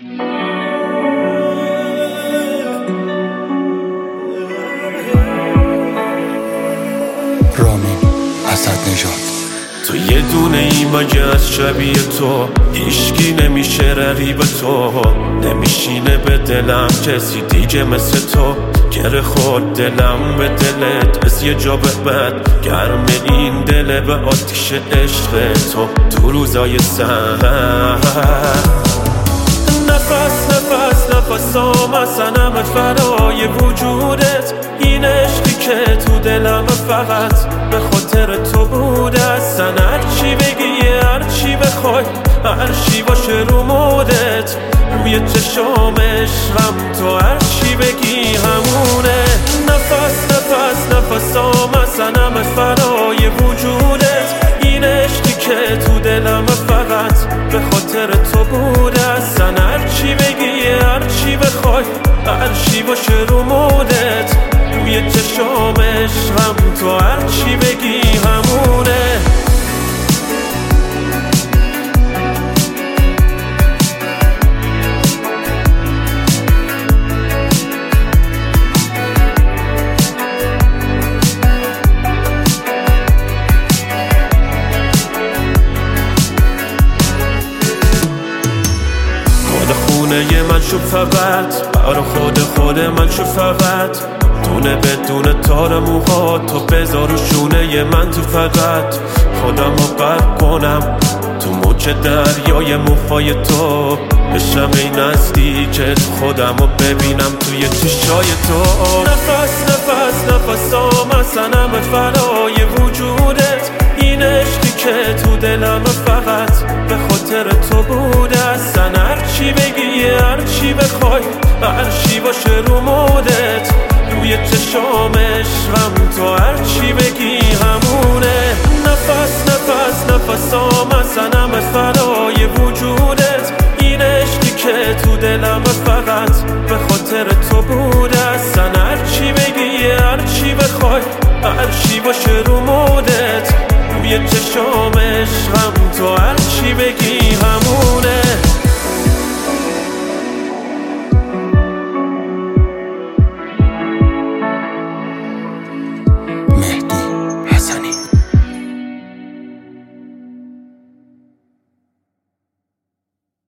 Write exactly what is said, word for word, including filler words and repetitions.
رامین اسدنژاد. تو یه دونه ایماج از شبیه تو، هیشکی نمیشه رقیب تو، نمیشینه به دلم کسی دیگه مثل تو. گره خورد دلم به دلت، از یه جا به بعد گرم این دله به آتیش عشق تو. تو روزای سهر نفس نفس نفسام اصنمت فرای وجودت، این عشقی که تو دلم فقط به خاطر تو بوده. اصلا هرچی بگی هرچی بخوای هرچی باشه رو مودت، روی چشام عشقم تو هرچی بگی همونه. نفس نفس نفسام اصنمت فرای وجودت، این عشقی که تو دلم فقط به خاطر تو بوده. اصلا هرچی بگی هرچی بخوای هرچی باشه رو مودت، روی چشام عشقم تو هرچی بگی همونه. خونه من شو فقط برا خود خود من شو فقط، دونه بدون تار موها تو بذار و شونه من تو فقط. خودم رو غرق کنم تو موج دریای موهای تو، بشم این نزدیکت خودم رو ببینم توی چشای تو. نفس نفس نفسام اصنم فرای وجودت، این عشقی که تو دلم فقط به خاطر تو بوده. اصلا هرچی بگی هرچی بخوای هرچی باشه رو مودت، روی چشام عشقم تو هرچی بگی همونه. نفس نفس نفسام اصنم فرای وجودت، این عشقی که تو دلم فقط به خاطر تو بوده. اصلا هرچی بگی هرچی بخوای هرچی باشه رو مودت، روی چشام عشقم تو هرچی بگی همون.